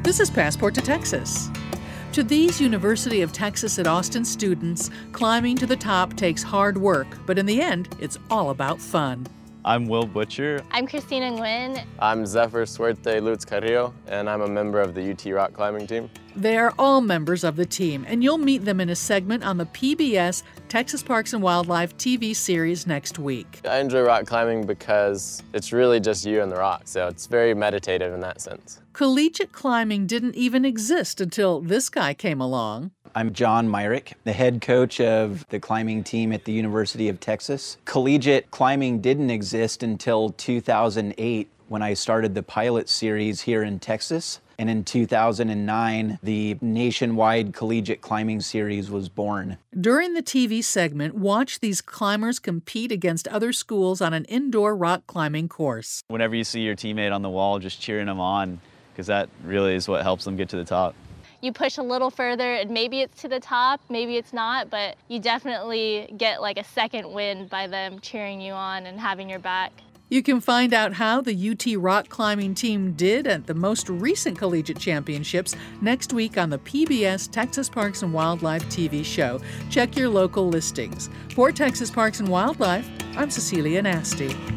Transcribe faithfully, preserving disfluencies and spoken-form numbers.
This is Passport to Texas. To these University of Texas at Austin students, climbing to the top takes hard work, but in the end, it's all about fun. I'm Will Butcher. I'm Christina Nguyen. I'm Zephyr Suerte Lutz Carrillo, and I'm a member of the U T rock climbing team. They are all members of the team, and you'll meet them in a segment on the P B S Texas Parks and Wildlife T V series next week. I enjoy rock climbing because it's really just you and the rock, so it's very meditative in that sense. Collegiate climbing didn't even exist until this guy came along. I'm John Myrick, the head coach of the climbing team at the University of Texas. Collegiate climbing didn't exist until two thousand eight when I started the pilot series here in Texas. And in two thousand nine, the nationwide collegiate climbing series was born. During the T V segment, watch these climbers compete against other schools on an indoor rock climbing course. Whenever you see your teammate on the wall, just cheering them on, because that really is what helps them get to the top. You push a little further and maybe it's to the top, maybe it's not, but you definitely get like a second wind by them cheering you on and having your back. You can find out how the U T rock climbing team did at the most recent collegiate championships next week on the P B S Texas Parks and Wildlife T V show. Check your local listings. For Texas Parks and Wildlife, I'm Cecilia Nasty.